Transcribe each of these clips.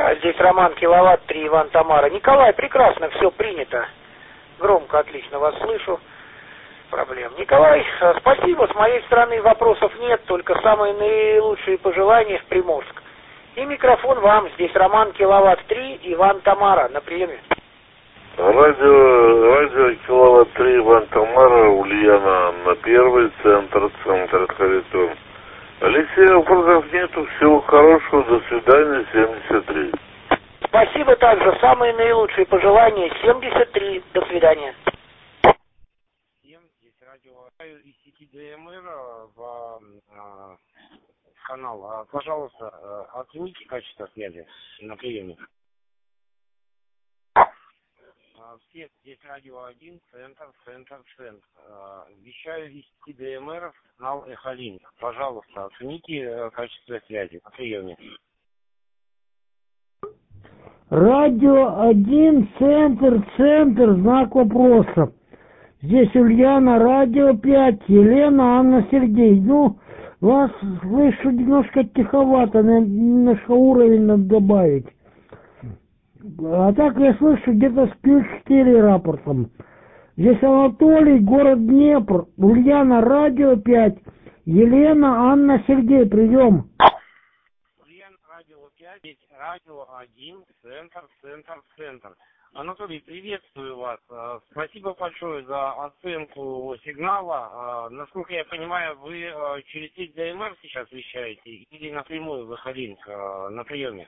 Здесь Роман, киловатт 3, Иван, Тамара. Николай, прекрасно, все принято. Громко, отлично вас слышу. Проблем. Николай, спасибо. С моей стороны вопросов нет, только самые наилучшие пожелания в Приморск. И микрофон вам. Здесь Роман, киловатт 3, Иван, Тамара. На приеме. Радио киловатт 3, Иван, Тамара, Ульяна, Анна, первый, центр Харитон. Алексей, вопросов нету, всего хорошего, до свидания, 73. Спасибо также, самые наилучшие пожелания, 73, до свидания. Здесь радио из сети ДМР в канал. Пожалуйста, оцените качество связи на приеме. Всех, здесь радио 1, центр. Вещаю из сети ДМР, канал Эхолинк. Пожалуйста, оцените качество связи на приеме. Радио 1, центр, знак вопроса. Здесь Ульяна, радио 5, Елена, Анна, Сергей. Ну, вас слышу немножко тиховато, немножко уровень надо добавить. А так я слышу где-то с Q4 рапортом. Здесь Анатолий, город Днепр, Ульяна, радио 5, Елена, Анна, Сергей, прием. Ульяна, радио 5, здесь радио 1, центр. Анатолий, приветствую вас. Спасибо большое за оценку сигнала. Насколько я понимаю, вы через сеть ДМР сейчас вещаете или напрямую в Эхолинк на приеме?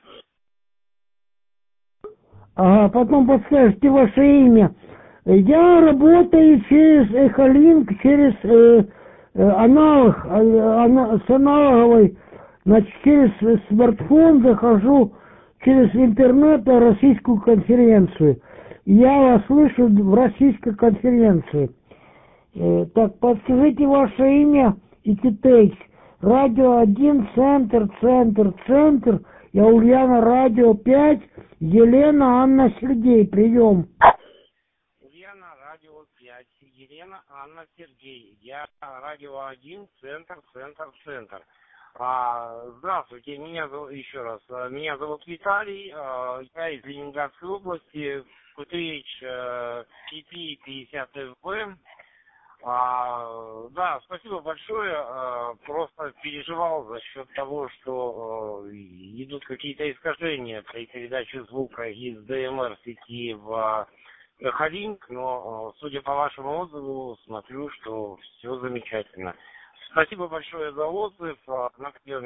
Ага, потом подскажете ваше имя. Я работаю через Эхолинк, через аналог, с аналоговой, значит, через смартфон захожу через интернет на российскую конференцию. Я вас слышу в российской конференции. Так, подскажите ваше имя и китайц. Радио 1, центр. Я Ульяна, радио 5, Елена, Анна, Сергей, прием. Ульяна, радио 5, Елена, Анна, Сергей. Я радио 1, центр. Здравствуйте, меня зовут Виталий, я из Ленинградской области, КТХ CP50FB. Да, спасибо большое, просто переживал за счет того, что идут какие-то искажения при передаче звука из ДМР сети в Эхолинк, но судя по вашему отзыву, смотрю, что все замечательно. Спасибо большое за отзыв. На приеме.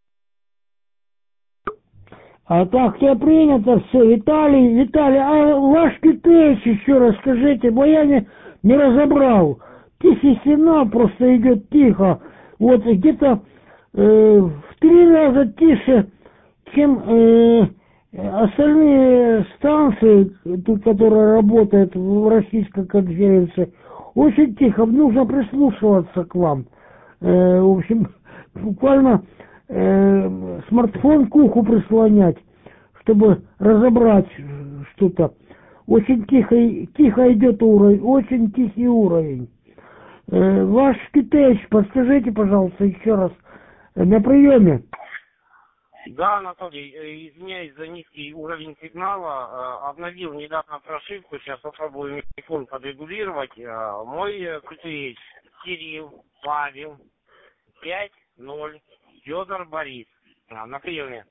А так, все принято, все. Виталий, а ваш китайц еще раз скажите, бо я не разобрал. Тихий сигнал просто идет тихо. Вот где-то в 3 раза тише, чем остальные станции, тут, которые работают в российской конференции. Очень тихо, нужно прислушиваться к вам. В общем, буквально смартфон к уху прислонять, чтобы разобрать что-то. Очень тихо идет уровень, очень тихий уровень. Ваш китайц, подскажите, пожалуйста, еще раз, на приеме. Да, Анатолий, извиняюсь за низкий уровень сигнала. Обновил недавно прошивку, сейчас попробую микрофон подрегулировать. Мой китайц Кирилл, Павел, 5-0, Федор, Борис. На приеме.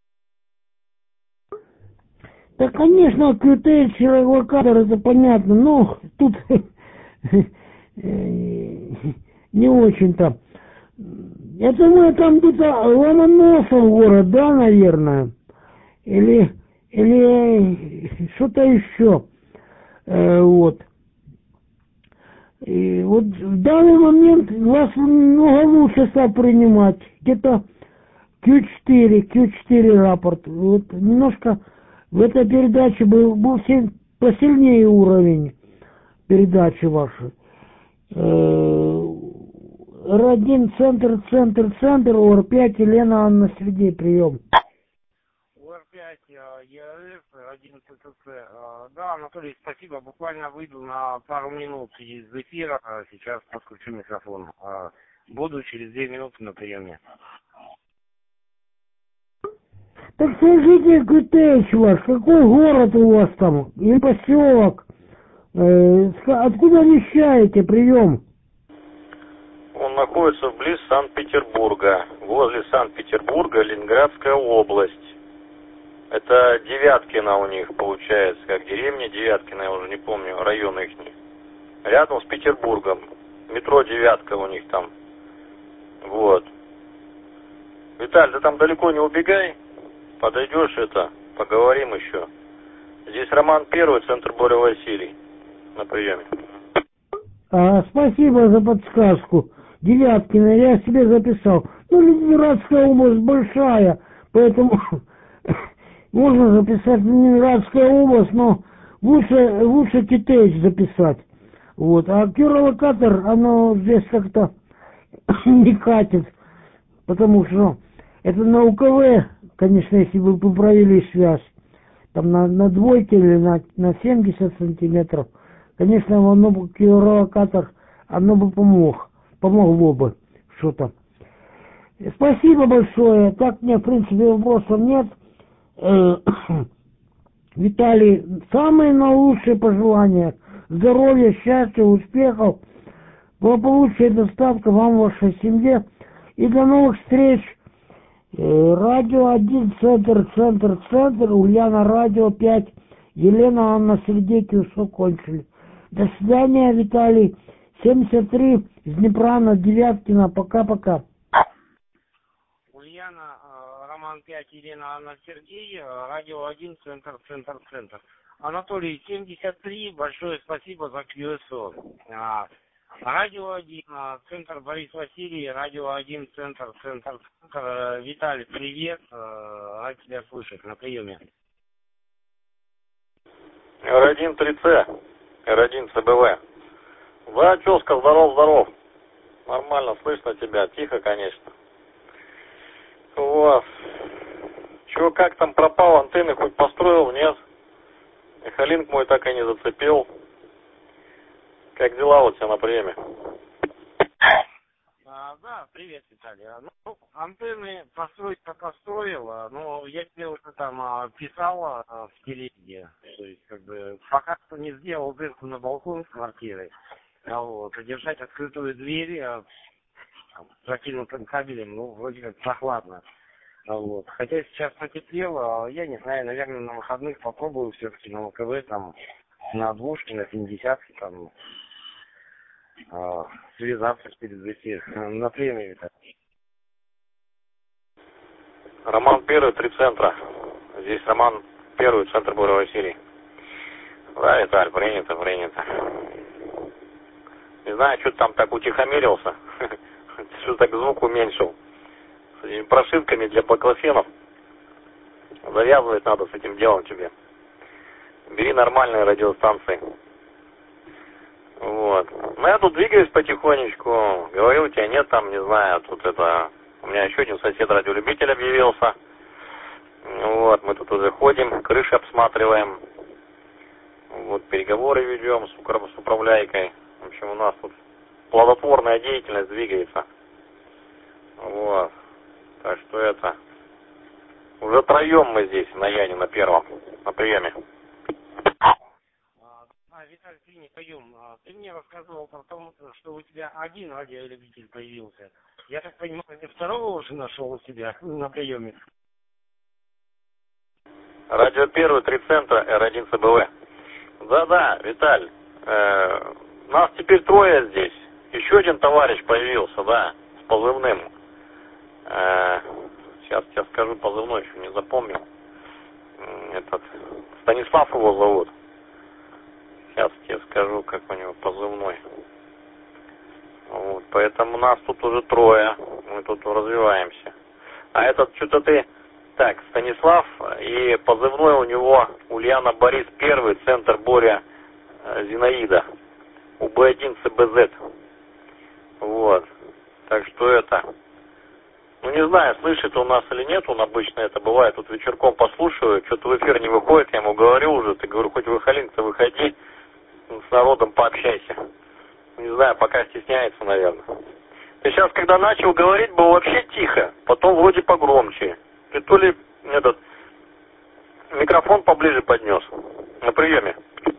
Да, конечно, QTH локатор, это понятно, но тут не очень-то. Это мы там где-то Ломоносов город, да, наверное? Или что-то еще. Вот. И вот в данный момент вас много лучше стал принимать. Где-то Q4 рапорт. Вот немножко в этой передаче был посильнее уровень передачи вашей. Р1, центр, ОР5, Елена, Анна, Сергей, прием. ОР5, ЕРФ, 1 ЦЦЦ. Да, Анатолий, спасибо. Буквально выйду на пару минут из эфира. Сейчас подключу микрофон. Буду через 2 минуты на приеме. Так скажите, Кутеич ваш, какой город у вас там? Или поселок? Откуда вещаете? Прием. Он находится вблизи Санкт-Петербурга. Возле Санкт-Петербурга Ленинградская область. Это Девяткино у них получается, как деревня Девяткино, я уже не помню, район ихний. Рядом с Петербургом. Метро Девятка у них там. Вот. Виталь, ты там далеко не убегай. Подойдешь поговорим еще. Здесь Роман Первый, центр Боря Василий. На приеме. Спасибо за подсказку. Девяткино, я себе записал. Ну, Ленинградская область большая, поэтому можно записать Ленинградская область, но лучше Китеич записать. Вот. А геолокатор, оно здесь как-то не катит, потому что это на УКВ, конечно, если бы вы провели связь, там на двойке или на 70 сантиметров, конечно, оно бы, геолокатор, оно бы помогло бы что-то. Спасибо большое. Так мне, в принципе, вопросов нет. Виталий, самые наилучшие пожелания. Здоровья, счастья, успехов, благополучия, доставка вам, вашей семье. И до новых встреч. Радио 1, центр, Ульяна, радио 5, Елена, Анна, Сердеки, все кончили. До свидания, Виталий. 73, с Днепра на Девяткино. Пока-пока. Ульяна, Роман 5, Елена, Анна, Сергей, радио 1, центр. Анатолий, 73, большое спасибо за QSO. Радио 1, центр Борис Василий, радио 1, центр. Виталий, привет, рад тебя слышать на приеме. R1 3C, R1 ЦБВ. Да, тезка, здоров. Нормально, слышно тебя, тихо, конечно. Вот. Чего, как там пропал, антенны хоть построил, нет? Эхолинк мой так и не зацепил. Как дела у тебя на приеме? Да, привет, Виталий. Ну, антенны построить пока строил, но я тебе уже там писал в телеге. То есть, как бы, пока что не сделал дырку на балкон с квартиры. Вот, держать открытую дверь закинутым кабелем, ну, вроде как прохладно. Вот. Хотя сейчас потеплело, я не знаю, наверное, на выходных попробую все-таки на УКВ, там, на двушке, на 50-ке, там, связаться перед эфир. На премию. Роман Первый, 3 центра. Здесь Роман Первый, центр Боря Василий. Да, Виталь, принято. Не знаю, что ты там так утихомирился. Что так звук уменьшил. С этими прошивками для баклофенов. Завязывать надо с этим делом тебе. Бери нормальные радиостанции. Вот. Ну, я тут двигаюсь потихонечку. Говорю, у тебя нет там, не знаю, тут это... У меня еще один сосед радиолюбитель объявился. Вот, мы тут уже ходим, крыши обсматриваем. Вот, переговоры ведем с управляйкой. В общем, у нас тут плодотворная деятельность двигается. Вот. Так что это... Уже троем мы здесь, на Яне, на первом, на приеме. Виталий, ты не пойдем. Ты мне рассказывал про то, что у тебя один радиолюбитель появился. Я так понимаю, ты второго уже нашел у себя на приеме? Радио Первый, 3 центра, R1 ЦБВ. Да, Виталь, нас теперь трое здесь. Еще один товарищ появился, да, с позывным. Сейчас я скажу позывной, еще не запомнил. Этот Станислав его зовут. Сейчас тебе скажу, как у него позывной. Вот, поэтому нас тут уже трое. Мы тут развиваемся. А этот что-то ты... Так, Станислав, и позывной у него Ульяна Борис Первый, центр Боря Зинаида. УБ1 ЦБЗ. Вот. Так что это... Ну, не знаю, слышит он нас или нет, он обычно это бывает, тут вечерком послушаю, что-то в эфир не выходит, я ему говорю уже, ты говорю, хоть в Эхолинк-то выходи, с народом пообщайся. Не знаю, пока стесняется, наверное. Ты сейчас, когда начал говорить, было вообще тихо, потом вроде погромче. Ты то ли Микрофон поближе поднес. На приеме.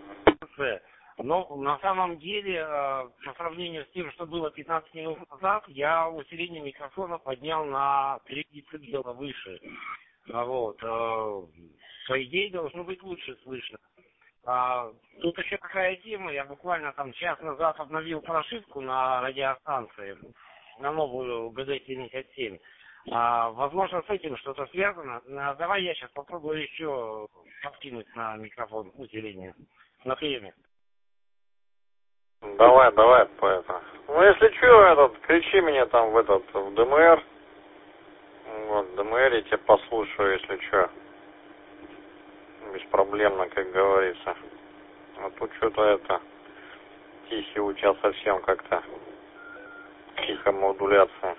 Но на самом деле, по сравнению с тем, что было 15 минут назад, я усиление микрофона поднял на 3 децибела выше. Вот. По идее, должно быть лучше слышно. Тут еще такая тема, я буквально там час назад обновил прошивку на радиостанции, на новую ГД-77. Возможно, с этим что-то связано. Давай я сейчас попробую еще подкинуть на микрофон усиление. На приеме. Давай, поэтому. Ну, если что, кричи мне там в ДМР. Вот, в ДМР я тебя послушаю, если что. Беспроблемно, как говорится. А тут что-то тихий у тебя совсем как-то. Тихая модуляция.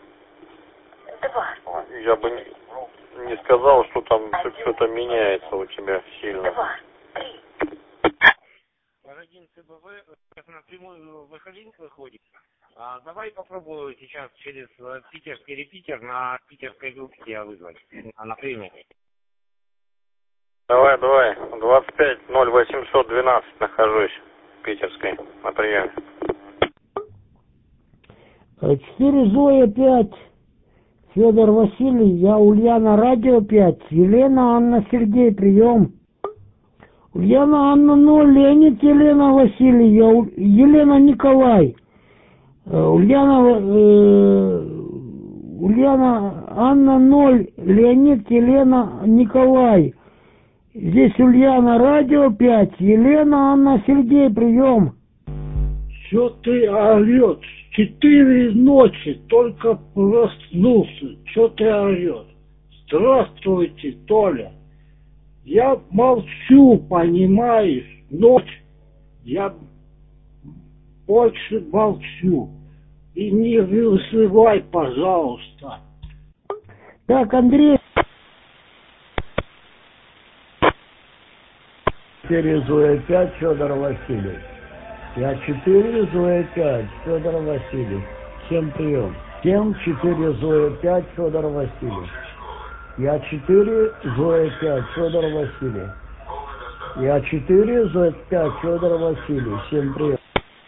Я бы не сказал, что там что-то меняется у тебя сильно. Один ЦБВ напрямую выходить выходит. Давай попробую сейчас через питерский репитер на питерской группе тебя вызвать. На приеме. Давай. 25-0812 нахожусь в питерской на приеме. 4 Зоя 5. Федор Василий, я Ульяна, радио 5. Елена, Анна, Сергей, прием. Ульяна, Анна 0, Леонид, Елена, Василий, я Елена, Николай. Ульяна, Анна 0, Леонид, Елена, Николай. Здесь Ульяна, радио 5. Елена, Анна, Сергей, прием. Что ты орёшь? 4 ночи, только проснулся. Что ты орёшь? Здравствуйте, Толя. Я молчу, понимаешь? Ночь. Я больше молчу. И не вызывай, пожалуйста. Так, Андрей. 4 Зоя 5, Федор Василий. Я 4 Зоя 5, Федор Василий. Всем прием. 7-4 Зоя 5, Федор Василий. Я 4 Зоя 5, Федор Василий. Я 4 Зоя 5, Федор Василий. Всем прием.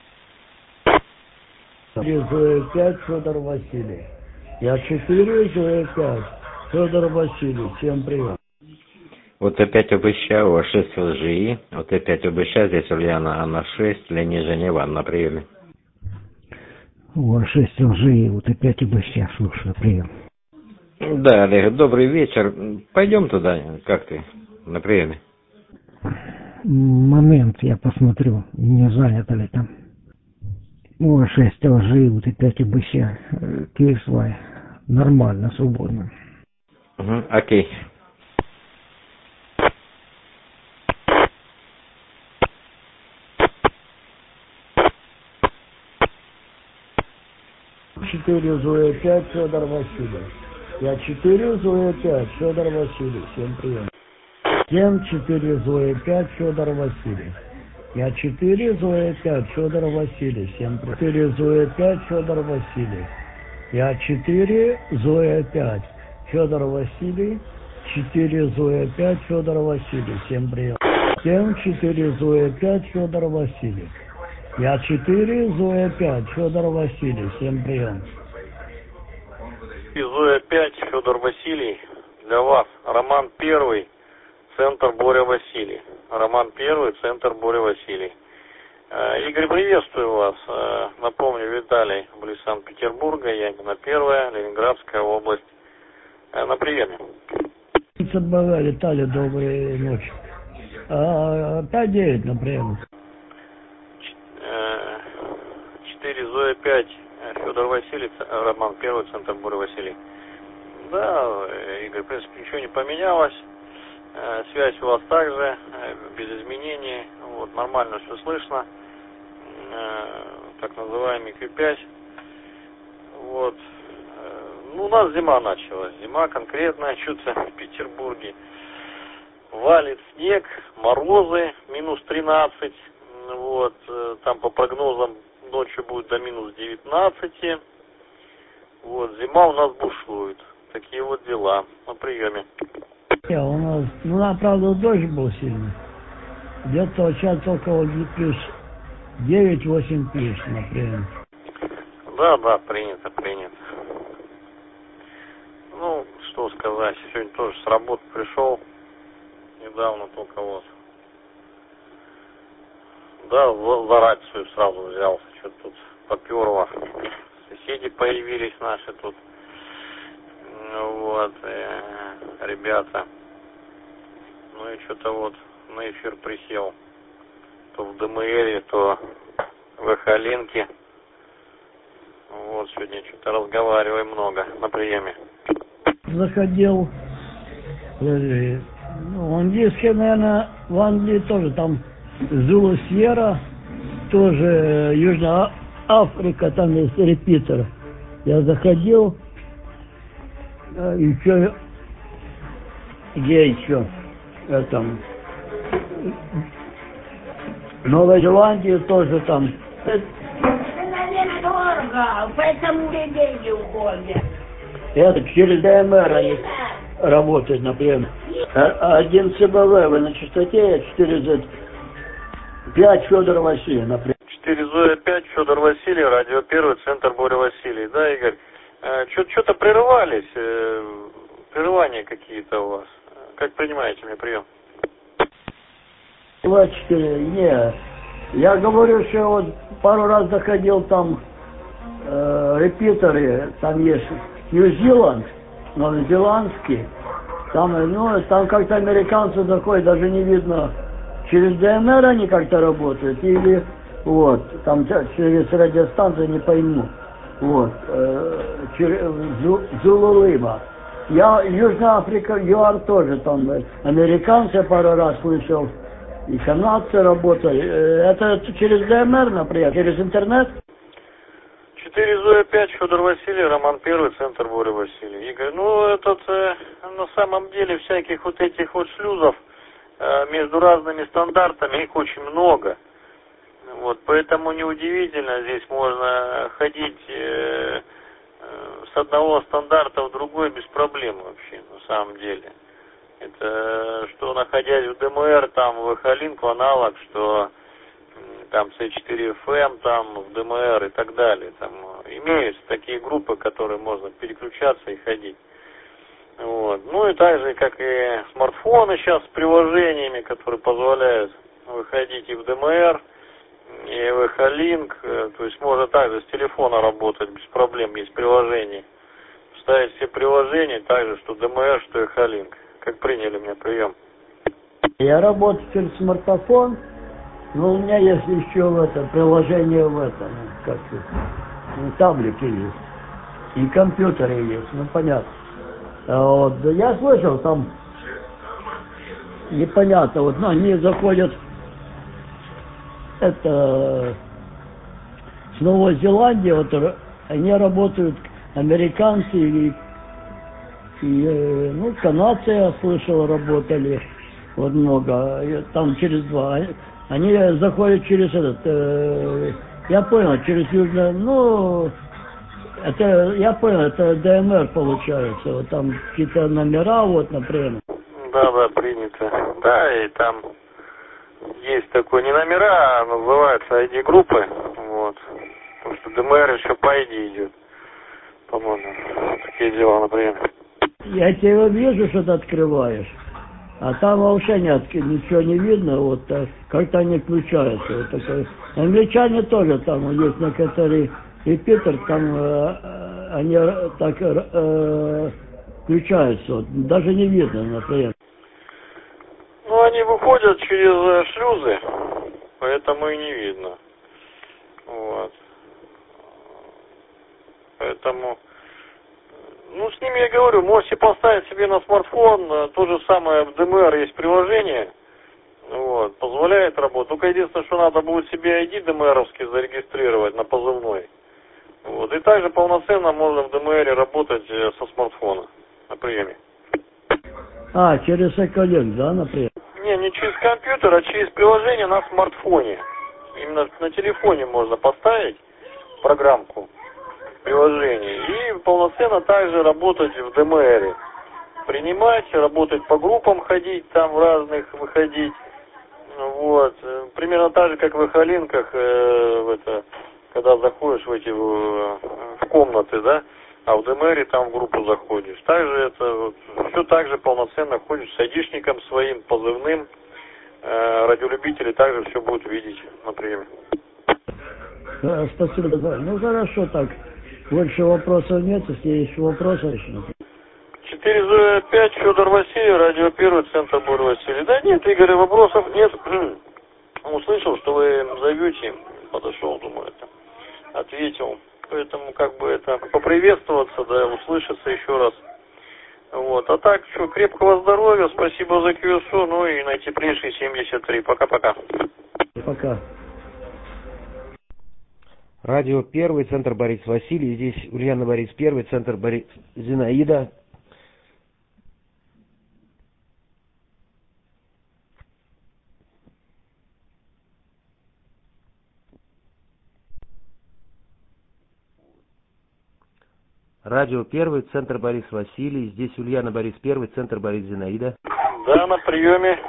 4 Зоя 5, Федор Василий. Я 4 Зоя 5, Федор Василий. Всем прием. Вот опять ОБЩ, у вас 6 ЛЖИ. Вот опять ОБЩ, здесь Ульяна, Анна 6, Леонид, Женева, на приеме. У вас 6 ЛЖИ, вот опять ОБЩ, слушаю, прием. Да, Олег, добрый вечер. Пойдем туда, как ты, на приеме? Момент, я посмотрю, не занято ли там. У вас 6 ЛЖИ, вот опять ОБЩ, КСВ, нормально, свободно. Угу, окей. Четыре Зоя 5, Федор Василий. Я 4 Зоя 5, Федор Василий. Всем прием. 7-4 Зоя 5, Федор Василий. Я 4 Зоя 5, Федор Василий. Всем прием. 4 Зоя 5, Федор Василий. Я 4 Зоя 5, Федор Василий. 4 Зоя 5, Федор Василий. Всем прием. 7-4 Зоя 5, Федор Василий. Я 4 Зоя 5, Федор Василий. Всем прием. Зоя 5, Федор Василий. Для вас Роман 1, центр Боря Василий. Роман 1, центр Боря Василий. Игорь, приветствую вас. Напомню, Виталий, близ Санкт-Петербурга, Янина 1, Ленинградская область. На приеме. Виталий, доброй ночи. 5-9 на прием. 4 Зоя 5, Федор Василий, Роман 1, центр Боря Василий. Да, Игорь, в принципе, ничего не поменялось. Связь у вас также, без изменений. Вот, нормально все слышно. Так называемый Q5. Вот. Ну, у нас зима началась. Зима конкретная, что-то в Петербурге. Валит снег, морозы, минус 13. Вот, там по прогнозам ночью будет до минус 19. Вот, зима у нас бушует. Такие вот дела. На приеме. Не, у нас, ну, правда, дождь был сильный. Где-то сейчас около плюс 9-8 плюс, например. Да, принято. Ну, что сказать, сегодня тоже с работы пришел, недавно только вот. Да, за рацию сразу взялся, что-то тут поперло. Соседи появились наши тут, вот, ребята. Ну и что-то вот на эфир присел. То в ДМРе, то в Эхолинке. Вот, сегодня что-то разговариваем много на приеме. Заходил, ну, английский, наверное, в Англии тоже, там Зулу Сьерра, тоже Южная Африка, там есть репитер. Я заходил, еще, где еще, там, Новая Зеландия тоже там. Поэтому деньги уходят. Это через ДМР они работают, например. Один ЦБВ, вы на частоте 4Z5 Федор Василий, например. 4Z5 Федор Василий, радио 1, центр Боря Василий. Да, Игорь? Что-то прерывались, прерывания какие-то у вас. Как принимаете мне прием? 24, не. Я говорю, что вот пару раз заходил там репитеры, там есть Нью-Зеланд, новозеландский, там, ну, там как-то американцы заходят, даже не видно, через ДМР они как-то работают, или вот, там через радиостанцию не пойму, вот, через Зулулыба. Я, Южная Африка, ЮАР тоже там, американцы пару раз слышал, и канадцы работали. Это через ДМР, например, через интернет? 4Z5 Федор Василий, Роман 1, центр Боря Василий. Игорь, ну этот на самом деле всяких вот этих вот шлюзов между разными стандартами, их очень много. Вот, поэтому неудивительно, здесь можно ходить с одного стандарта в другой без проблем вообще, на самом деле. Это что, находясь в ДМР, там в Эхолинку аналог, что там C4FM, там в ДМР и так далее. Там имеются такие группы, которые можно переключаться и ходить. Вот. Ну и так же, как и смартфоны сейчас с приложениями, которые позволяют выходить и в ДМР, и в Эхолинк. То есть можно также с телефона работать без проблем, есть приложения. Ставить все приложения, также что ДМР, что Эхолинк. Как приняли меня прием? Я работаю через смартфон, но у меня есть еще в этом приложение в этом, как таблики есть, и компьютеры есть, ну понятно. Вот, я слышал, там непонятно, вот, ну, они заходят, это с Новой Зеландии, вот, они работают, американцы и ну, канадцы, я слышал, работали, вот много, там через два. Они заходят через этот, я понял, через Южное, ну, это, я понял, это ДМР получается, вот там какие-то номера, вот, например. Да, принято. Да, и там есть такое, не номера, а называются ID-группы, вот, потому что ДМР еще по ID идет, по-моему, такие дела, например. Я тебя вижу, что ты открываешь, а там вообще ничего не видно, вот как-то они включаются. Вот такое. Англичане тоже там есть некоторые репетер, там они так включаются, вот, даже не видно, например. Ну, они выходят через шлюзы, поэтому и не видно. Вот. Поэтому... Ну, с ними я говорю, можете поставить себе на смартфон, то же самое в ДМР есть приложение, вот, позволяет работать. Только единственное, что надо будет себе ID ДМРовский зарегистрировать на позывной. Вот, и также полноценно можно в ДМРе работать со смартфона на приеме. А, через Эколинк, да, например? Не через компьютер, а через приложение на смартфоне. Именно на телефоне можно поставить программку. Приложение и полноценно также работать в ДМРе. принимать, работать по группам, ходить там в разных, выходить. Вот. Примерно так же, как в Эхолинках, когда заходишь в комнаты, да, а в ДМРе там в группу заходишь. Также это вот, все так же полноценно ходишь с айдишником своим, позывным. Радиолюбители также все будут видеть на приеме. Да, спасибо. Ну хорошо так. Больше вопросов нет, если есть вопросы еще. 405, Федор Василий, радио 1, центр Бор Василий. Да нет, Игорь, вопросов нет. Услышал, что вы зовете, подошел, думаю, это ответил. Поэтому как бы это поприветствоваться, да, услышаться еще раз. Вот. А так, что, крепкого здоровья, спасибо за QSO, ну и наитеплейший 73. Пока-пока. Пока. Радио 1, центр Борис Василий. Здесь Ульяна Борис 1, центр Борис Зинаида. Радио 1, центр Борис Василий. Здесь Ульяна Борис 1, центр Борис Зинаида. Да, на приеме.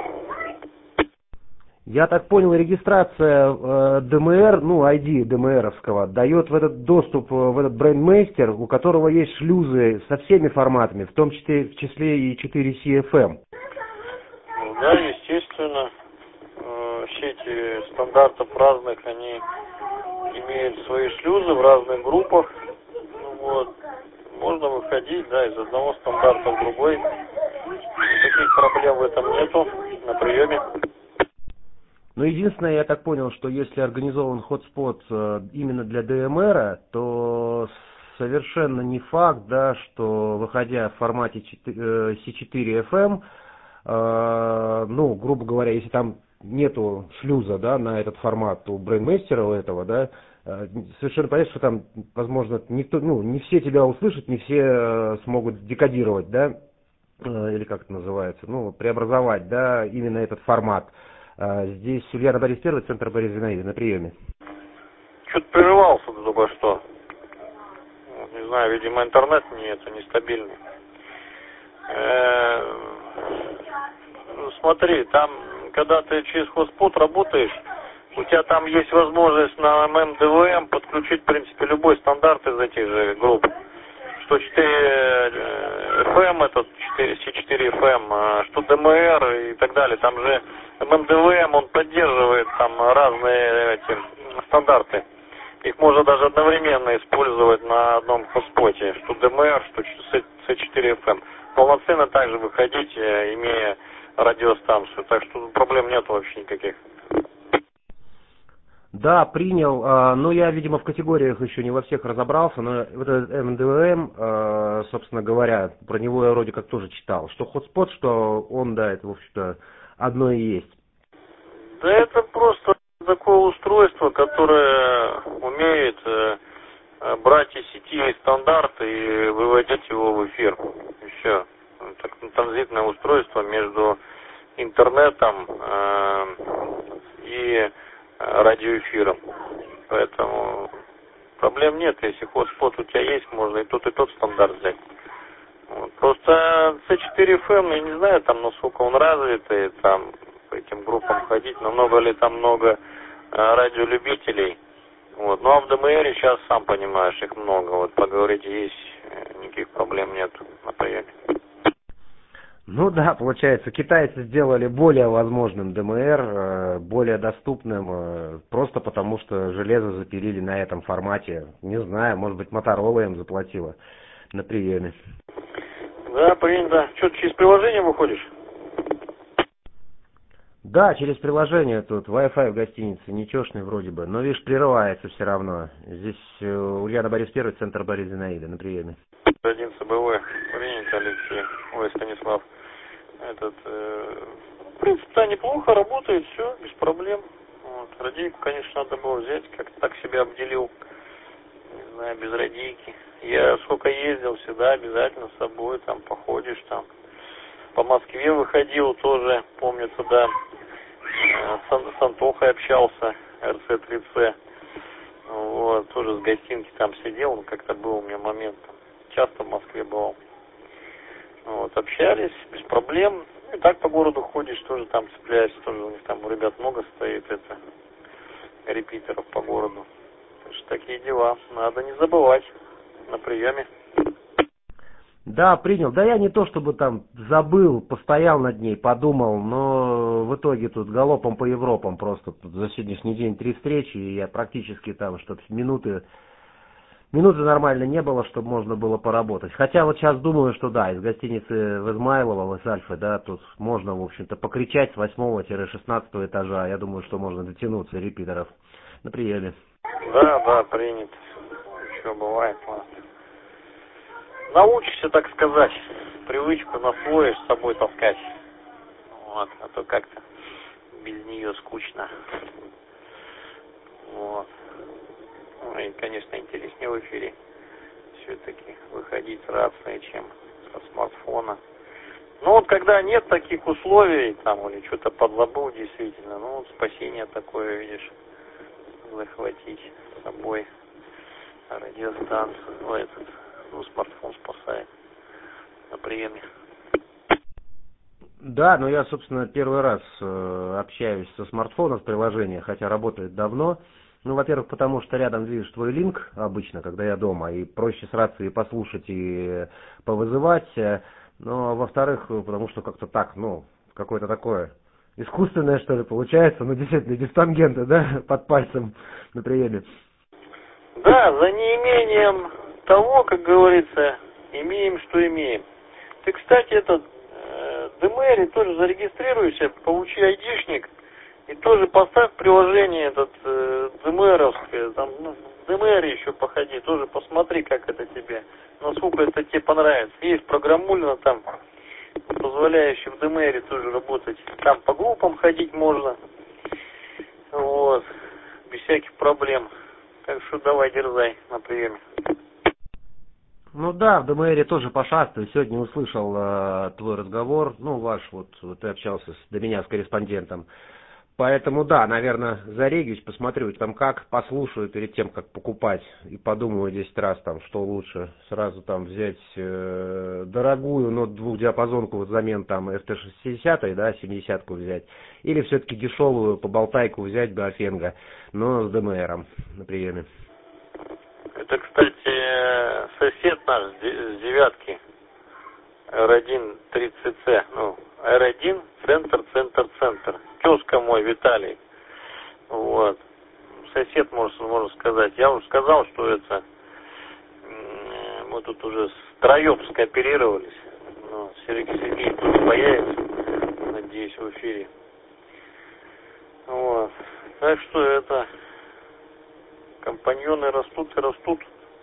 Я так понял, регистрация ДМР, ну, ID ДМРовского, дает в этот доступ в этот брейнмейстер, у которого есть шлюзы со всеми форматами, в том числе и 4CFM. Да, естественно. Сети стандартов разных, они имеют свои шлюзы в разных группах. Вот. Можно выходить, да, из одного стандарта в другой. Никаких проблем в этом нету. На приеме. Но единственное, я так понял, что если организован хотспот именно для ДМР, то совершенно не факт, да, что выходя в формате C4FM, ну, грубо говоря, если там нету шлюза, да, на этот формат у брейнмейстера у этого, да, совершенно понятно, что там, возможно, никто, ну, не все тебя услышат, не все смогут декодировать, да, или как это называется, ну, преобразовать, да, именно этот формат. Здесь Ульяна Борис 1, центр Борис Зинаида, на приеме. Что-то прерывался только что. Не знаю, видимо, интернет нестабильный. Смотри, там, когда ты через хотспот работаешь, у тебя там есть возможность на ММДВМ подключить, в принципе, любой стандарт из этих же групп. Что 4 FM, это 4 FM, что ДМР и так далее. Там же ММДВМ, он поддерживает там разные эти стандарты. Их можно даже одновременно использовать на одном хотспоте. Что ДМР, что C4 FM. Полноценно также выходить, имея радиостанцию. Так что проблем нет вообще никаких. Да, принял, но я, видимо, в категориях еще не во всех разобрался, но вот этот МДВМ, собственно говоря, про него я вроде как тоже читал, что хотспот, что он, да, это, в общем-то, одно и есть. Да это просто такое устройство, которое умеет брать из сети стандарт и выводить его в эфир. И все. Так, транзитное устройство между интернетом и радиоэфиром. Поэтому проблем нет. Если хотспот у тебя есть, можно и тот стандарт взять. Вот. Просто C4FM, я не знаю, там насколько он развитый, там по этим группам ходить, намного ли там много радиолюбителей. Вот. Ну а в ДМР сейчас, сам понимаешь, их много. Вот поговорить есть, никаких проблем нет на приеме. Ну да, получается, китайцы сделали более возможным ДМР, более доступным, просто потому что железо запилили на этом формате. Не знаю, может быть, Motorola им заплатила на приеме. Да, принято. Что, ты через приложение выходишь? Да, через приложение тут, Wi-Fi в гостинице, ничешный вроде бы, но, видишь, прерывается все равно. Здесь Ульяна Борис 1, центр Борис Зинаида, на приеме. 1 СБВ, принято, Алексей, ой, Станислав. В принципе, да, неплохо работает, все, без проблем. Вот. Радийку, конечно, надо было взять, как-то так себя обделил, не знаю, без радийки. Я сколько ездил, всегда обязательно с собой, там, походишь, там. По Москве выходил тоже, помню, туда с Антохой общался, РЦ-3Ц. Вот, тоже с гостинки там сидел, как-то был у меня момент. Часто в Москве бывал. Вот, общались, без проблем. И так по городу ходишь, тоже там цепляешься, тоже у них там у ребят много стоит, репитеров по городу. Так что такие дела. Надо не забывать на приеме. Да, принял. Да я не то чтобы там забыл, постоял над ней, подумал, но в итоге тут галопом по Европам просто. Тут за сегодняшний день 3 встречи, и я практически там, чтобы минуты нормально не было, чтобы можно было поработать. Хотя вот сейчас думаю, что да, из гостиницы в Измайлово, из Альфы, да, тут можно, в общем-то, покричать с 8-16 этажа. Я думаю, что можно дотянуться репитеров на приеме. Да, принято. Еще бывает, ладно. Научишься, так сказать, привычку насвоишь с собой таскать. Вот, а то как-то без нее скучно. Вот. Ну и, конечно, интереснее в эфире все-таки выходить с рации, чем со смартфона. Ну вот когда нет таких условий, там, или что-то подзабыл действительно, ну вот спасение такое, видишь, захватить с собой радиостанцию, смартфон спасает на приеме. Да, но я, собственно, первый раз общаюсь со смартфона в приложении, хотя работает давно. Ну, во-первых, потому что рядом видишь твой линк обычно, когда я дома, и проще с рации послушать и повызывать. Но, во-вторых, потому что как-то так, какое-то такое искусственное, что ли, получается, действительно, дистангенты, да, под пальцем на приеме. Да, за неимением того, как говорится, имеем, что имеем. Ты, кстати, ДМР тоже зарегистрируйся, получи айдишник и тоже поставь приложение ДМРовское, там, в ДМР еще походи, тоже посмотри, как это тебе, насколько это тебе понравится. Есть программульно там, позволяющая в ДМР тоже работать. Там по группам ходить можно, вот, без всяких проблем. Так что давай, дерзай на приеме. Ну да, в ДМР тоже пошастаю. Сегодня услышал твой разговор, ваш, ты общался до меня с корреспондентом. Поэтому да, наверное, зарегаюсь, посмотрю там как, послушаю перед тем, как покупать. И подумаю 10 раз там, что лучше. Сразу там взять дорогую, но двухдиапазонку взамен там FT60, да, 70-ку взять. Или все-таки дешевую поболтайку взять Биофенга, но с ДМРом на приеме. Это, кстати, сосед наш с девятки, R1 30C, R1, центр. Тезка мой, Виталий. Вот. Сосед, можно сказать. Я уже сказал, что мы тут уже втроем скооперировались. Сергей тут появится, надеюсь, в эфире. Вот. Так что компаньоны растут и растут.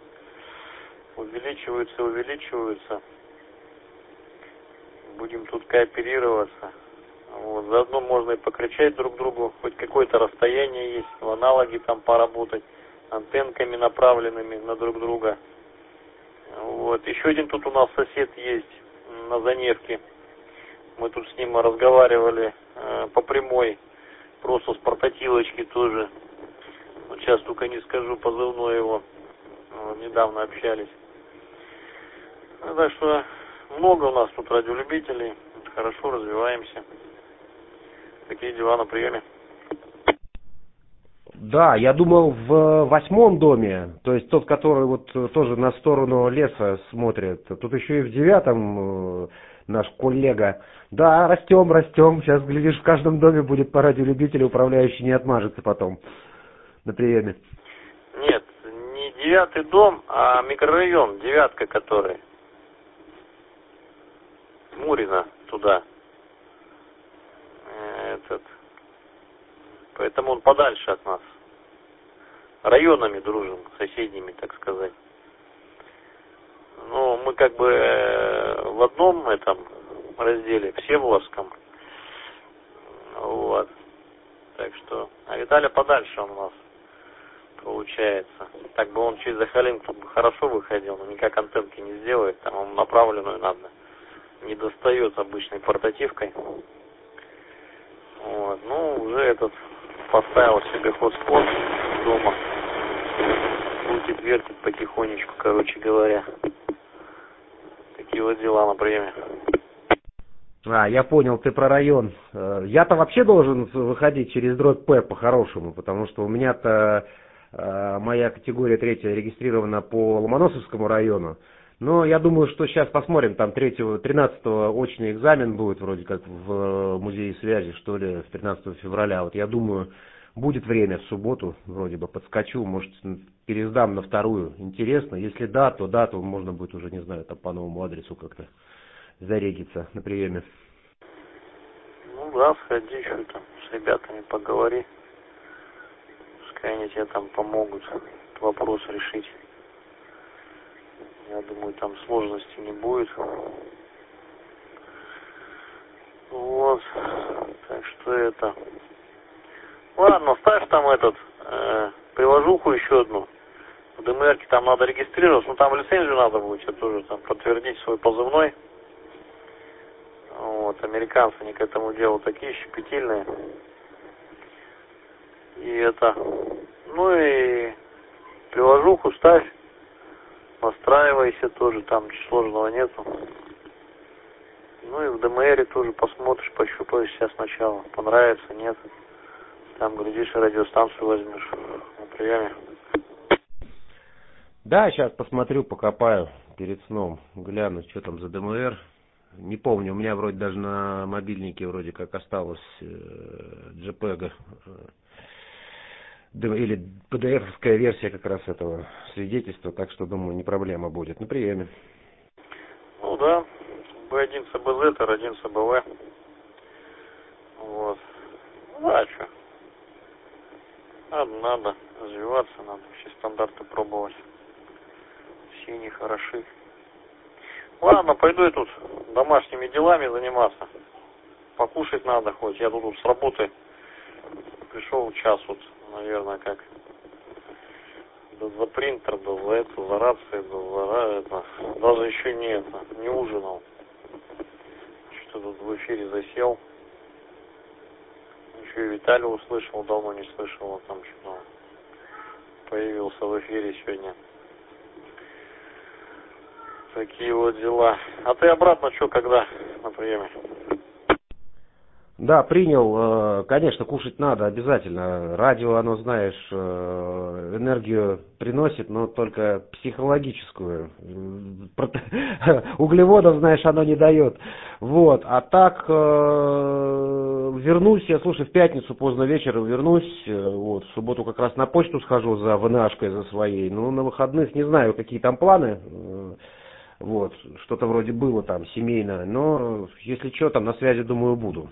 Увеличиваются. Будем тут кооперироваться. Вот. Заодно можно и покричать друг другу, хоть какое-то расстояние есть, в аналоге там поработать, антенками направленными на друг друга. Вот. Еще один тут у нас сосед есть на Заневке. Мы тут с ним разговаривали по прямой, просто с портативочки тоже. Вот сейчас только не скажу позывной его. Недавно общались. Так что много у нас тут радиолюбителей. Хорошо развиваемся. Такие дела на приеме. Да, я думал в 8-м доме, то есть тот, который тоже на сторону леса смотрит. Тут еще и в 9-м наш коллега. Да, растем. Сейчас, глядишь, в каждом доме будет по радиолюбителю, управляющий не отмажется потом на приеме. Нет, не 9-й дом, а микрорайон, 9-ка который. Мурино туда. Поэтому он подальше от нас. Районами дружим, соседними, так сказать. Но мы как бы в одном этом разделе, Всеволожском. Вот. Так что, а Виталя подальше он у нас получается. Так бы он через Захалинку хорошо выходил, но никак антенки не сделает, там ему направленную надо. Не достает обычной портативкой. Вот. Уже поставил себе хотспот дома. Крутит, вертит потихонечку, короче говоря. Такие вот дела на приеме. Я понял, ты про район. Я-то вообще должен выходить через дробь П по-хорошему, потому что у меня-то моя категория 3 регистрирована по Ломоносовскому району. Но я думаю, что сейчас посмотрим, там 13-го очный экзамен будет вроде как в музее связи, что ли, с 13 февраля. Вот я думаю, будет время в субботу, вроде бы подскочу, может пересдам на вторую. Интересно, если да, то можно будет уже, не знаю, там по новому адресу как-то зарегиться на приеме. Ну да, сходи, что там, с ребятами поговори. Пускай они тебе там помогут этот вопрос решить. Я думаю, там сложностей не будет. Вот. Так что это... Ладно, ставь там приложуху еще одну. В ДМР-ке там надо регистрироваться, но там лицензию надо будет тебе тоже там подтвердить свой позывной. Вот, американцы они к этому делу такие щепетильные. И это... Ну и приложуху ставь. Настраивайся тоже, там ничего сложного нету. Ну и в ДМРе тоже посмотришь, пощупаешь себя сначала. Понравится, нет. Там, глядишь, радиостанцию возьмешь на приеме. Да, сейчас посмотрю, покопаю перед сном. Гляну, что там за ДМР. Не помню, у меня вроде даже на мобильнике вроде как осталось JPEG или PDF-овская версия как раз этого свидетельства, так что, думаю, не проблема будет на приеме. Ну да, B1 CBZ, R1 CBV. Вот. Ну а что? Надо развиваться, надо все стандарты пробовать. Все они хороши. Ладно, пойду я тут домашними делами заниматься. Покушать надо хоть. Я тут с работы пришел час вот, наверное, как за принтер был, за рацией был, даже еще не ужинал. Что тут в эфире засел. Еще и Виталия услышал, давно не слышал, он там что-то появился в эфире сегодня. Такие вот дела. А ты обратно что, когда на приеме? Да, принял. Конечно, кушать надо обязательно. Радио, оно, знаешь, энергию приносит, но только психологическую. Углеводов, знаешь, оно не дает. Вот. А так, вернусь, я, слушай, в пятницу поздно вечером вернусь. Вот. В субботу как раз на почту схожу за ВНАшкой, за своей. Ну, на выходных не знаю, какие там планы. Вот. Что-то вроде было там семейно. Но, если что, там на связи, думаю, буду.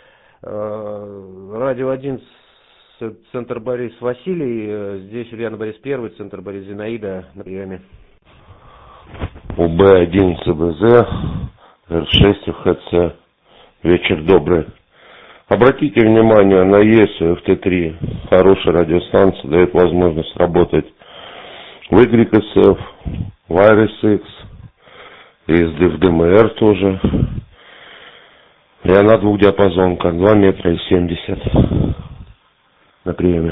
Радио 1, центр Борис Василий, здесь Ульяна Борис 1, центр Борис Зинаида на приеме. УБ1 ЦБЗ, Р6 УХЦ, вечер добрый. Обратите внимание на ЕСУ ФТ3, хорошая радиостанция, дает возможность работать в YSF, в RSX, ЕСД в ДМР тоже. И она двухдиапазонка, 2 метра и 70 на приеме.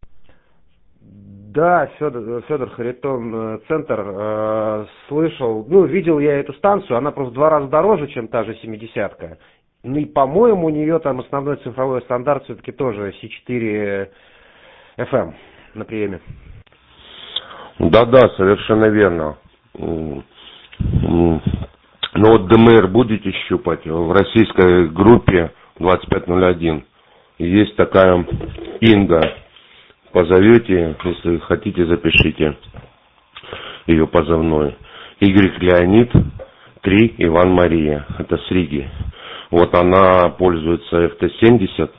Да, Федор Харитон, центр, слышал, видел я эту станцию, она просто в 2 раза дороже, чем та же 70-ка. Ну и, по-моему, у нее там основной цифровой стандарт все-таки тоже C4 FM на приеме. Да, совершенно верно. Но вот ДМР будете щупать, в российской группе 2501 есть такая Инга. Позовете, если хотите, запишите ее позывной. Игорь Леонид, 3 Иван Мария. Это с Риги. Вот она пользуется FT70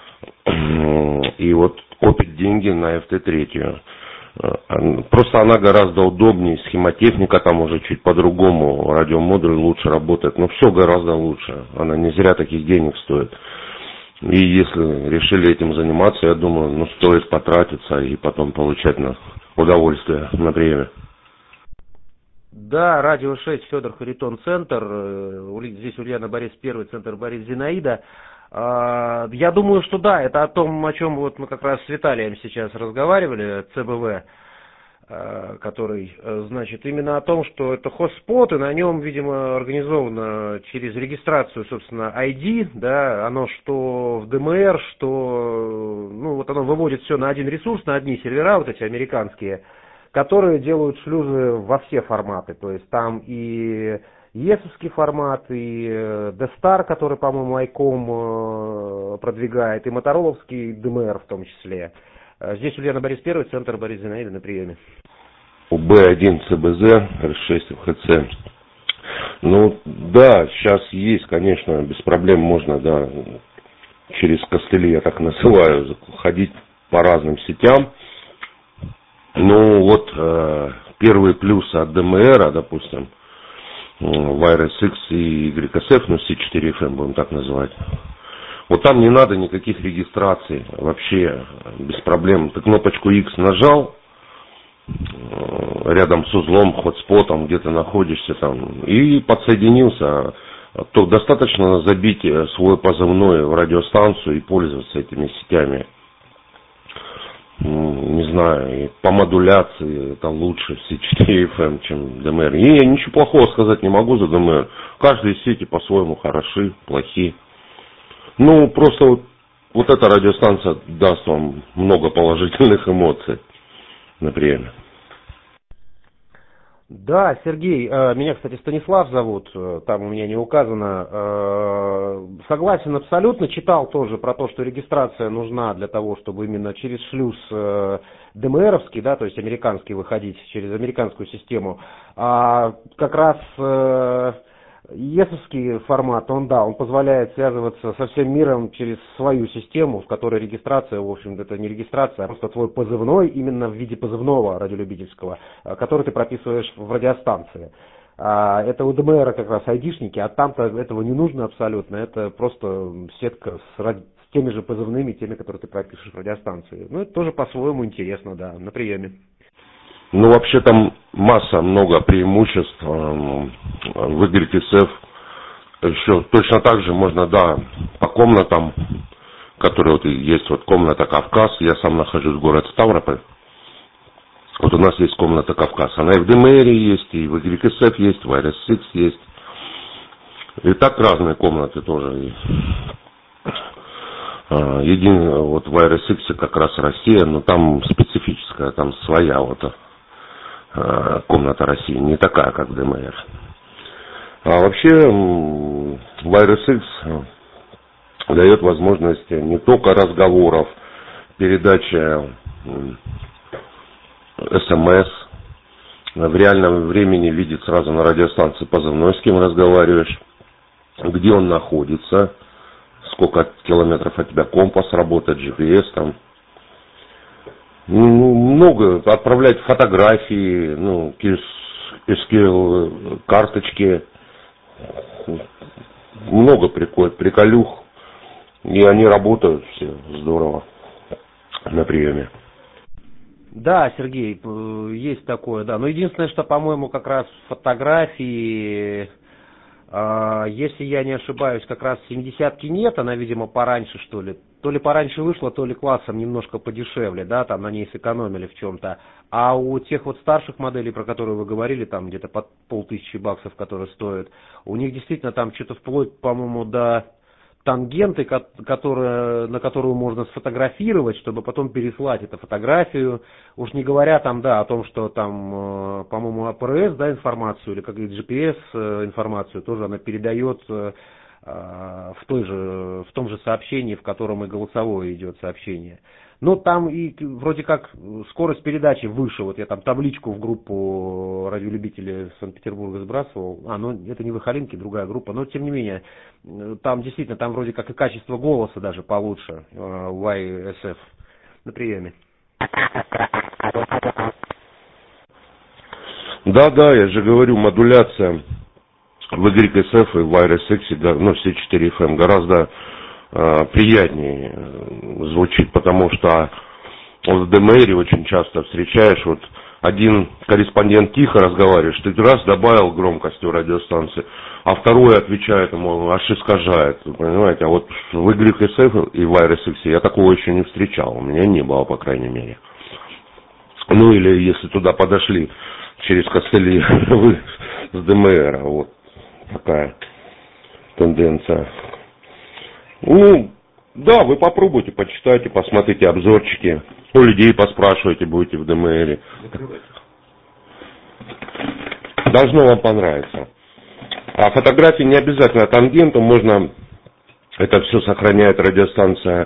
и вот копит деньги на FT3. Просто она гораздо удобнее, схемотехника там уже чуть по-другому, радиомодуль лучше работает, но все гораздо лучше, она не зря таких денег стоит. И если решили этим заниматься, я думаю, стоит потратиться и потом получать удовольствие на приеме. Да, радио 6, Федор Харитон, центр, здесь Ульяна Борис 1, центр Борис Зинаида. Я думаю, что да, это о том, о чем вот мы как раз с Виталием сейчас разговаривали, ЦБВ. который, значит, именно о том, что это хостспот, и на нем, видимо, организовано через регистрацию, собственно, ID, да, оно что в ДМР, что, ну, вот оно выводит все на один ресурс, на одни сервера, вот эти американские, которые делают шлюзы во все форматы, то есть там и ESовский формат, и D-Star, который, по-моему, ICOM продвигает, и мотороловский ДМР в том числе. Здесь Ульяна Борис I, центр Борис Зинаида на приеме. Б1 ЦБЗ, Р6 ФХЦ. Ну, да, сейчас есть, конечно, без проблем можно, да, через костыли, я так называю, ходить по разным сетям. Ну, вот первые плюсы от ДМР, допустим, WireSX и YSF, ну, C4FM будем так называть. Вот там не надо никаких регистраций, вообще без проблем. Ты кнопочку X нажал, рядом с узлом, хотспотом, где ты находишься там, и подсоединился. То достаточно забить свой позывной в радиостанцию и пользоваться этими сетями. Не знаю, по модуляции это лучше C4FM, чем ДМР. И я ничего плохого сказать не могу за ДМР. Каждые сети по-своему хороши, плохи. Ну, просто вот эта радиостанция даст вам много положительных эмоций, например. Да, Сергей, меня, кстати, Станислав зовут, там у меня не указано. Согласен абсолютно, читал тоже про то, что регистрация нужна для того, чтобы именно через шлюз ДМРовский, да, то есть американский, выходить через американскую систему. А как раз ESовский формат, он позволяет связываться со всем миром через свою систему, в которой регистрация, в общем, это не регистрация, а просто твой позывной, именно в виде позывного радиолюбительского, который ты прописываешь в радиостанции. Это у ДМР как раз айдишники, а там-то этого не нужно абсолютно, это просто сетка с теми же позывными, теми, которые ты пропишешь в радиостанции. Ну, это тоже по-своему интересно, да, на приеме. Ну, вообще там много преимуществ в YSF. Еще точно так же можно, да, по комнатам, которые вот есть, вот комната Кавказ, я сам нахожусь в городе Ставрополь. Вот у нас есть комната Кавказ, она и в ДМР есть, и в YSF есть, в RS6 есть. И так разные комнаты тоже. Вот в RS6 как раз Россия, но там специфическая, там своя вот комната России, не такая, как в ДМР. А вообще WireSX дает возможность не только разговоров, передачи СМС, в реальном времени видеть сразу на радиостанции позывной, с кем разговариваешь, где он находится, сколько километров от тебя компас работает, GPS там. Много отправлять фотографии, карточки, много приколюх, и они работают все здорово на приеме. Да, Сергей, есть такое, да. Но единственное, что, по-моему, как раз фотографии, если я не ошибаюсь, как раз 70-ки нет, она, видимо, пораньше, что ли. То ли пораньше вышла, то ли классом немножко подешевле, да, там на ней сэкономили в чем-то. А у тех вот старших моделей, про которые вы говорили, там где-то под $1500, которые стоят, у них действительно там что-то вплоть, по-моему, до тангенты, на которую можно сфотографировать, чтобы потом переслать эту фотографию. Уж не говоря там, да, о том, что там, по-моему, АПРС, да, информацию, или как и GPS информацию, тоже она передает в том же сообщении, в котором и голосовое идет сообщение. Но там и вроде как скорость передачи выше. Вот я там табличку в группу радиолюбителей Санкт-Петербурга сбрасывал. Это не Выхолинки, другая группа. Но тем не менее, там действительно, там вроде как и качество голоса даже получше. YSF на приеме. Да, я же говорю, модуляция в YSF и в RS6, да, C4FM гораздо приятнее звучит, потому что в ДМР очень часто встречаешь, вот один корреспондент тихо разговаривает, ты раз добавил громкости у радиостанции, а второй отвечает ему, аж искажает, понимаете, а вот в YSF и в RS6 я такого еще не встречал, у меня не было, по крайней мере. Ну или если туда подошли через костыли вы с ДМР, вот такая тенденция. Ну, да, вы попробуйте, почитайте, посмотрите обзорчики, у людей поспрашивайте, будете в ДМР. Должно вам понравиться. А фотографии не обязательно тангентом, можно, это все сохраняет радиостанция,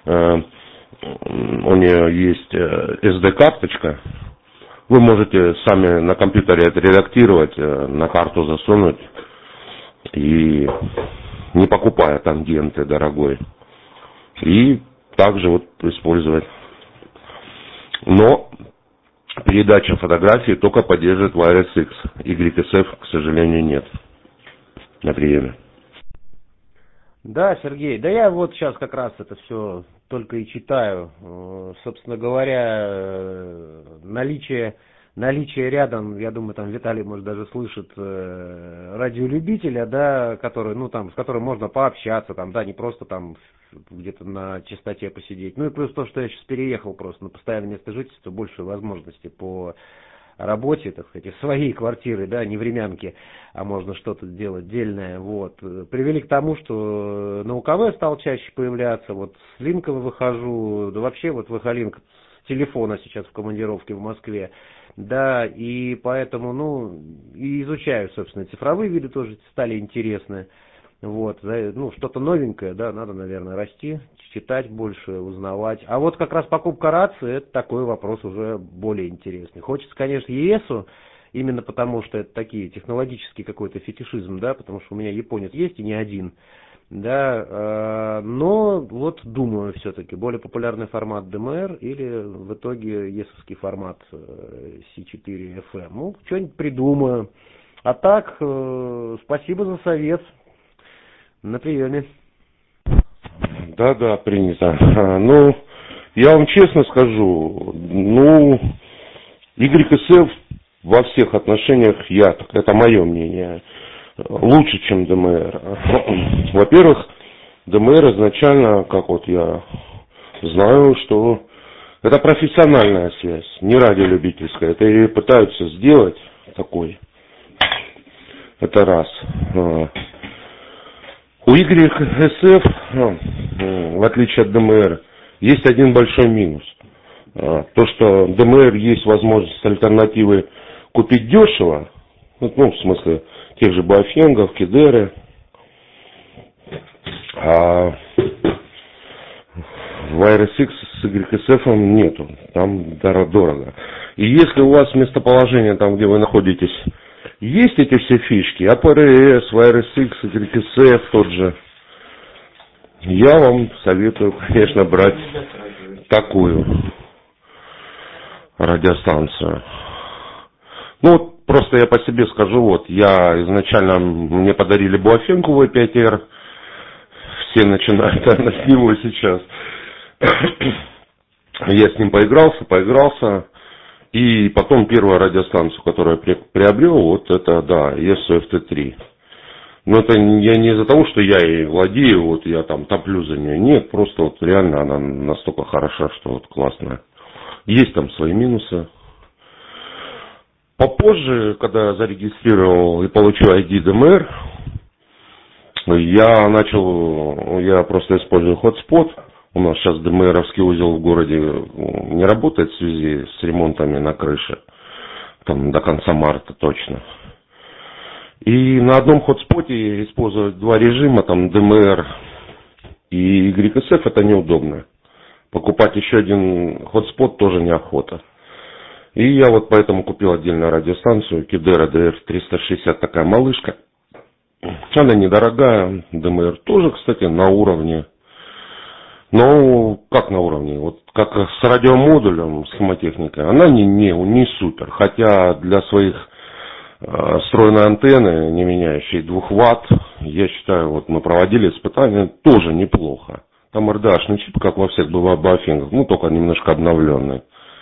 у нее есть SD-карточка, вы можете сами на компьютере это редактировать, на карту засунуть и не покупая тангенты дорогой. И также вот использовать. Но передача фотографий только поддерживает WireX. YSF, к сожалению, нет на приеме. Да, Сергей, да я вот сейчас как раз это все только и читаю. Собственно говоря, наличие рядом, я думаю, там Виталий, может, даже слышит радиолюбителя, да, который, ну, там, с которым можно пообщаться, там, да, не просто там где-то на частоте посидеть. Ну и плюс то, что я сейчас переехал просто на постоянное место жительства, больше возможностей по работе, так сказать, из своей квартиры, да, не времянки, а можно что-то делать дельное, вот, привели к тому, что на УКВ стал чаще появляться, вот с линком выхожу, да вообще вот выхолинк с телефона сейчас в командировке в Москве, да, и поэтому, ну, и изучаю, собственно, цифровые виды тоже стали интересны, вот, ну, что-то новенькое, да, надо, наверное, расти, читать больше, узнавать. А вот как раз покупка рации, это такой вопрос уже более интересный. Хочется, конечно, ЕСу, именно потому что это такие технологический какой-то фетишизм, да, потому что у меня японец есть и не один, да, но вот думаю все-таки, более популярный формат ДМР или в итоге ЕСовский формат C4FM. Ну, что-нибудь придумаю. А так, спасибо за совет. На приеме. Да, принято. Ну, я вам честно скажу, ну, YSF во всех отношениях, это мое мнение, лучше, чем ДМР. Во-первых, ДМР изначально, как вот я знаю, что это профессиональная связь, не радиолюбительская. Это и пытаются сделать такой. Это раз. У YSF, в отличие от ДМР, есть один большой минус. То, что ДМР есть возможность альтернативы купить дешево, ну, в смысле, тех же Баофенгов, Кидеры, а в WireX с YSF нету, там дорого. И если у вас местоположение, там, где вы находитесь, есть эти все фишки, АПРС, WireX, YSF тот же, я вам советую, конечно, брать такую радиостанцию. Ну, вот просто я по себе скажу, вот, я изначально, мне подарили Баофенку V5R, все начинают с него сейчас. Я с ним поигрался. И потом первую радиостанцию, которую я приобрел, вот это, да, ESO-FT3. Но это я не из-за того, что я ей владею, вот я там топлю за нее. Нет, просто вот реально она настолько хороша, что вот классная. Есть там свои минусы. Попозже, когда я зарегистрировал и получил ID DMR, я просто использую Hotspot. У нас сейчас ДМРовский узел в городе не работает в связи с ремонтами на крыше. Там до конца марта точно. И на одном хотспоте использовать два режима, там ДМР и YSF, это неудобно. Покупать еще один хотспот тоже неохота. И я вот поэтому купил отдельную радиостанцию, Кидера DR360, такая малышка. Она недорогая, ДМР тоже, кстати, на уровне. Но как на уровне? Вот как с радиомодулем, схемотехникой, она не супер. Хотя для своих встроенной антенны, не меняющей 2 Вт, я считаю, вот мы проводили испытания, тоже неплохо. Там RDA-шный чип, как во всех Баофенгах, ну только немножко обновленный.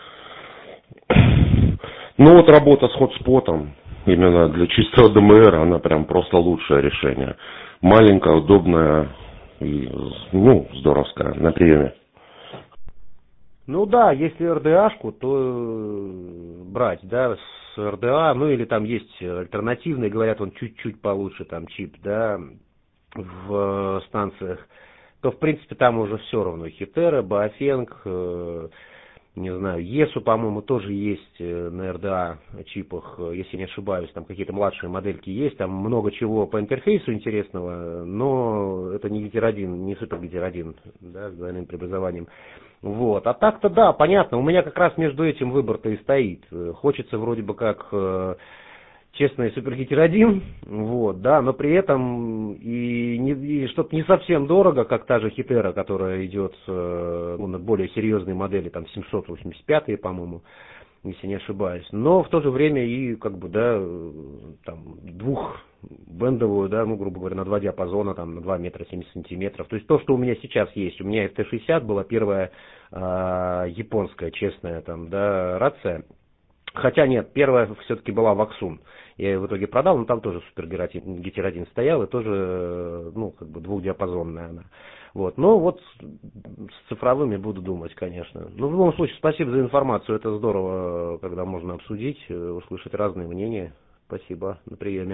Ну вот работа с хотспотом, именно для чистого ДМР, она прям просто лучшее решение. Маленькая, удобная. И, ну, здоровская, на приеме. Ну да, если РДАшку, то брать, да, с РДА, ну или там есть альтернативный, говорят, он чуть-чуть получше там чип, да, в станциях, то в принципе там уже все равно. Хитера, Баофенг, не знаю, ЕСУ, по-моему, тоже есть на РДА чипах, если не ошибаюсь, там какие-то младшие модельки есть, там много чего по интерфейсу интересного, но это не гетеродин, не супергетеродин, да, с двойным преобразованием. Вот, а так-то да, понятно, у меня как раз между этим выбор-то и стоит. Хочется вроде бы как честный супергетеродин, вот, да, но при этом и что-то не совсем дорого, как та же Хитера, которая идет на более серьезные модели, там 785-е, по-моему, если не ошибаюсь, но в то же время и как бы, да, там двухбендовую, да, ну, грубо говоря, на 2 диапазона, там, на 2 метра 70 сантиметров, то есть то, что у меня сейчас есть, у меня FT60 была первая японская, честная, там, да, рация, хотя нет, первая все-таки была Ваксун, я ее в итоге продал, но там тоже супергетеродин стоял, и тоже, ну, как бы двухдиапазонная она. Вот, но вот с цифровыми буду думать, конечно. Но в любом случае, спасибо за информацию, это здорово, когда можно обсудить, услышать разные мнения. Спасибо, на приеме.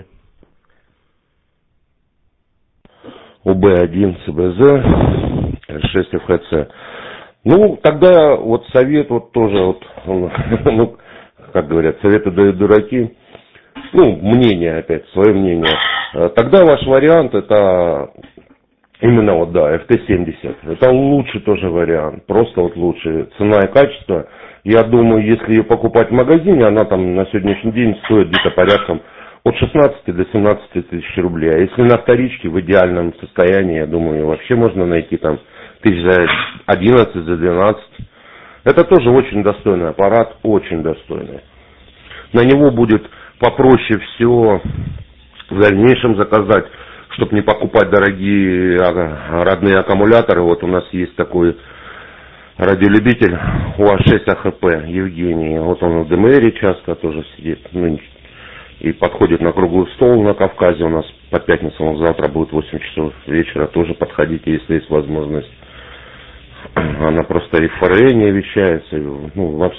УБ-1 ЦБЗ, 6 ФХЦ. Ну, тогда вот совет, вот тоже, вот, ну, как говорят, советы дают дураки. Ну, мнение опять, свое мнение. Тогда ваш вариант это именно вот, да, FT70. Это лучший тоже вариант. Просто вот лучший. Цена и качество. Я думаю, если ее покупать в магазине, она там на сегодняшний день стоит где-то порядком от 16 до 17 тысяч рублей. А если на вторичке в идеальном состоянии, я думаю, вообще можно найти там тысяч за 11, за 12. Это тоже очень достойный аппарат, очень достойный. На него будет попроще всего в дальнейшем заказать, чтобы не покупать дорогие родные аккумуляторы. Вот у нас есть такой радиолюбитель УАЗ-6 АХП Евгений. Вот он в ДМРе часто тоже сидит. Ну, и подходит на круглый стол на Кавказе. У нас по пятницам, он завтра будет 8 часов вечера. Тоже подходите, если есть возможность. Она просто и в ФРН вещается, ну, во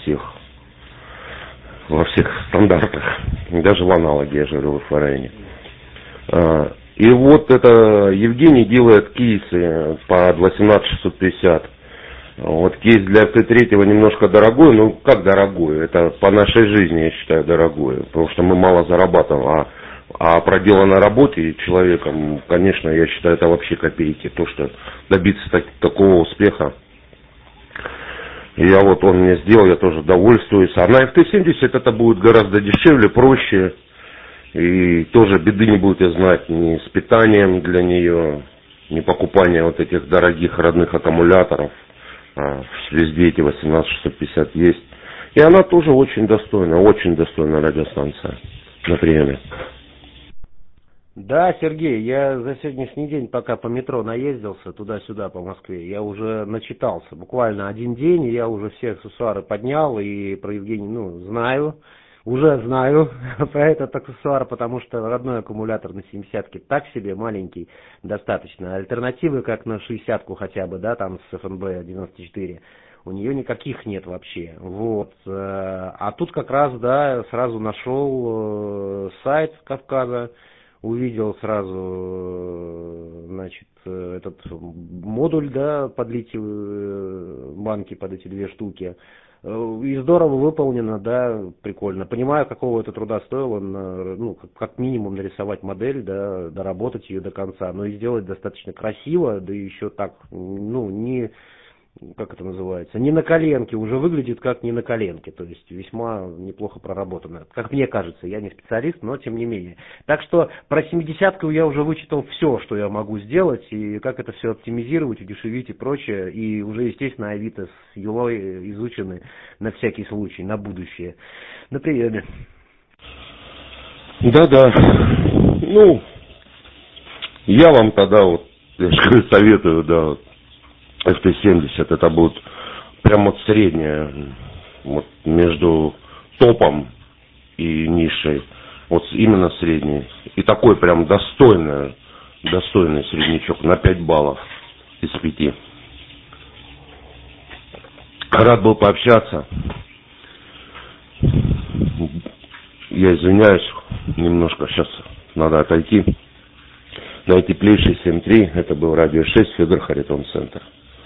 всех стандартах, даже в аналоге, я же говорю, в ФРН. И вот это Евгений делает кейсы по 18650. Вот кейс для FT3 немножко дорогой, ну как дорогой, это по нашей жизни, я считаю, дорогой, потому что мы мало зарабатываем, а проделанной работе человеком, конечно, я считаю, это вообще копейки, то, что добиться такого успеха. Я вот, он мне сделал, я тоже довольствуюсь. А на FT70 это будет гораздо дешевле, проще. И тоже беды не будете знать ни с питанием для нее, ни покупанием вот этих дорогих родных аккумуляторов. Везде эти 18650 есть. И она тоже очень достойная радиостанция на приеме. Да, Сергей, я за сегодняшний день, пока по метро наездился туда-сюда по Москве, я уже начитался. Буквально один день, и я уже все аксессуары поднял, и про Евгений, уже знаю про этот аксессуар, потому что родной аккумулятор на 70-ке так себе, маленький, достаточно. Альтернативы, как на 60-ку хотя бы, да, там с FNB 94, у нее никаких нет вообще. Вот. А тут как раз, да, сразу нашел сайт Кавказа, увидел сразу, значит, этот модуль, да, подлить банки под эти 2 штуки. И здорово выполнено, да, прикольно. Понимаю, какого это труда стоило, как минимум нарисовать модель, да, доработать ее до конца, но и сделать достаточно красиво, да еще так, не, как это называется, не на коленке, уже выглядит как не на коленке, то есть весьма неплохо проработано, как мне кажется, я не специалист, но тем не менее. Так что про 70-ку я уже вычитал все, что я могу сделать, и как это все оптимизировать, удешевить и прочее, и уже, естественно, Авито с Юлой изучены на всякий случай, на будущее. На приеме. Да. Я вам тогда вот, я же советую, да, FT70, это будет прям вот средняя, вот между топом и нишей, вот именно средний. И такой прям достойный среднячок на 5 баллов из 5. Рад был пообщаться. Я извиняюсь, немножко сейчас надо отойти. На теплейший 7.3, это был радио 6, Федор Харитон Центр.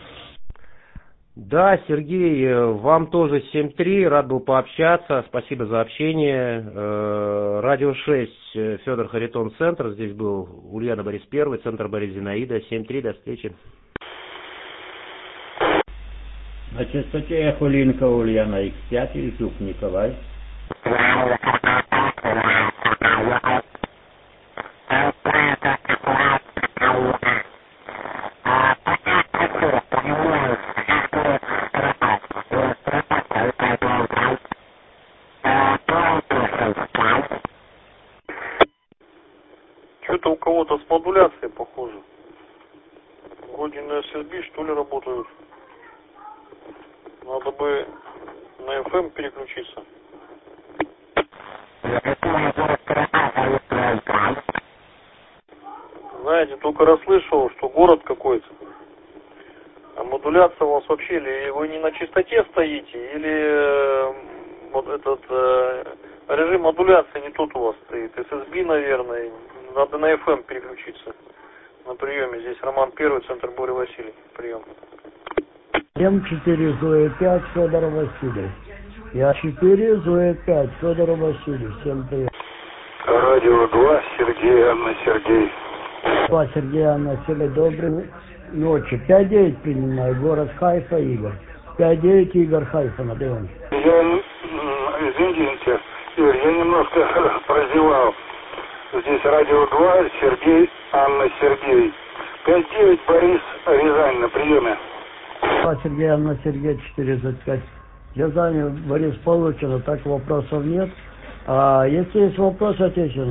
Да, Сергей, вам тоже 7.3, рад был пообщаться, спасибо за общение. Радио 6, Федор Харитон Центр, здесь был Ульяна Борис I, Центр Борис Зинаида, 7.3, до встречи. На частоте Эхолинка Ульяна X5 и Зуб Николай. Что-то у кого-то с модуляцией похоже. Вроде на SSB что ли работают. Надо бы на FM переключиться. Знаете, только расслышал, что город какой-то. А модуляция у вас вообще, или вы не на частоте стоите, или вот этот режим модуляции не тот у вас стоит. SSB, наверное, надо на FM переключиться. На приеме. Здесь Роман I, Центр Боря Василий. Прием. М4 Зоя 5, Федор Василий. Я 4 Зоя 5, Федор Василий. Всем привет. Радио 2, Сергей, Анна, Сергей. 2 Сергей, Анна, Сергей. Доброй ночи. 5-9 принимаю. Город Хайфа, Игорь. 5-9 Игорь Хайфа на приеме. Извините, Игорь, я немножко прозевал. Здесь радио 2, Сергей, Анна, Сергей. 5-9 Борис, Рязань на приеме. 2 Сергей, Анна, Сергей, 4 за 5. Рязань, Борис, получено. Так вопросов нет. А если есть вопросы, отвечу.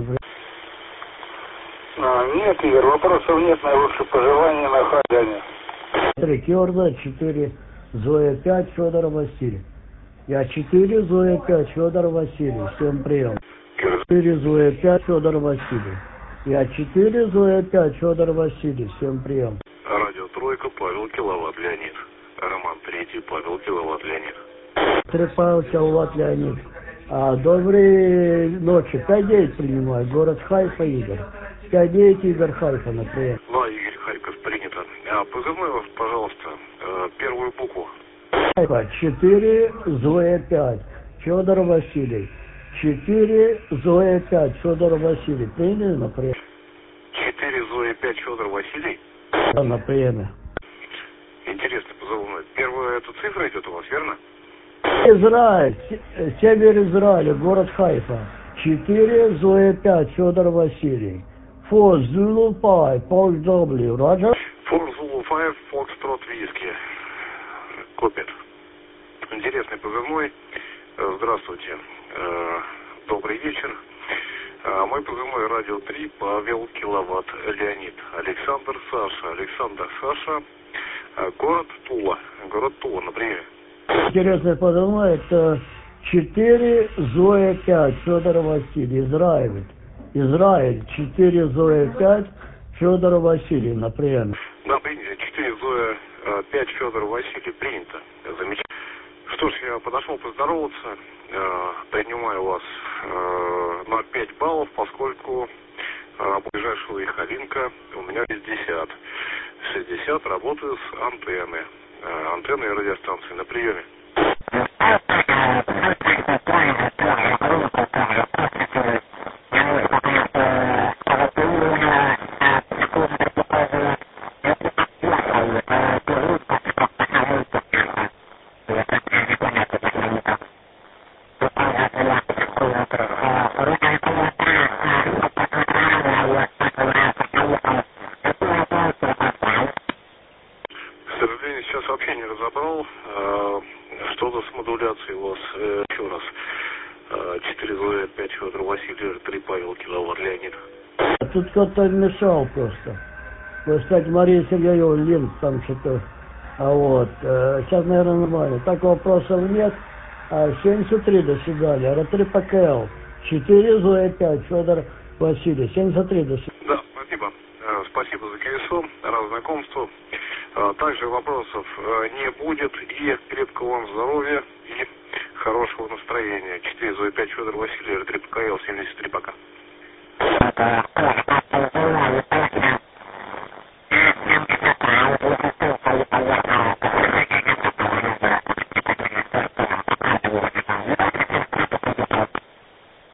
Нет, Игорь, вопросов нет. Наилучшие пожелания на Хадяне. 3 Киорда, 4 Зоя 5, Федор Василий. Я 4 Зоя 5, Федор Василий. Всем прием. 4 Зоя 5, Федор Василий. Я 4 Зоя 5, Федор Василий. Всем прием. Радио Тройка, Павел Киловатт, Леонид. Роман 3, Павел Киловатт, Леонид. 3 Павел Киловатт, Леонид. Доброй ночи. 5-9 принимаю. Город Хайфа, Игорь. 5-9 Игорь Хайфа на прием. Да, Игорь, Харьков, принято. Позывной вас, пожалуйста, первую букву. Хайфа, 4 Зоя 5, Федор Василий. 4 Зоя 5, Федор Василий. Приняли на прием? 4 Зоя 5, Федор Василий? Да, на приеме. Интересный позывной. Первая эта цифра идет у вас, верно? Израиль, север Израиля, город Хайфа. 4 Зоя 5, Федор Василий. 4 Zulu 5, Fox W, Roger. 4 Zulu 5, Foxtrot Whisky. Копит. Интересный позывной. Здравствуйте. Добрый вечер. Мой позывной радио 3, Павел Киловатт, Леонид. Александр Саша. Город Тула. Город Тула, на приеме. Интересный позывной, это 4 Зоя 5, Федор Василий, Израиль, 4 Зоя 5, Федор Василий, на приеме. Да, принято. 4 Зоя 5, Федор Василий, принято. Замечательно. Что ж, я подошел поздороваться. Принимаю вас на 5 баллов, поскольку ближайшего Ихалинка у меня 60. 60 работаю с антенны и радиостанции на приеме. Сейчас вообще не разобрал, что-то с модуляцией у вас, еще раз, 4 Зоя 5 Федор Василий, 3 Павел Киловатт, Леонид. Тут кто-то мешал просто. Кстати, Мария Сергеева, Лин, там что-то, сейчас, наверное, нормально. Так вопросов нет. 73, до свидания. Р3 ПКЛ, 4 Зоя 5 Федор Василий, 73, до свидания. Да, спасибо. Спасибо за колесо, рад знакомству. Также вопросов не будет. И крепкого вам здоровья и хорошего настроения. 4 Зои 5 Федор Василий, R3ПКЛ 73, пока.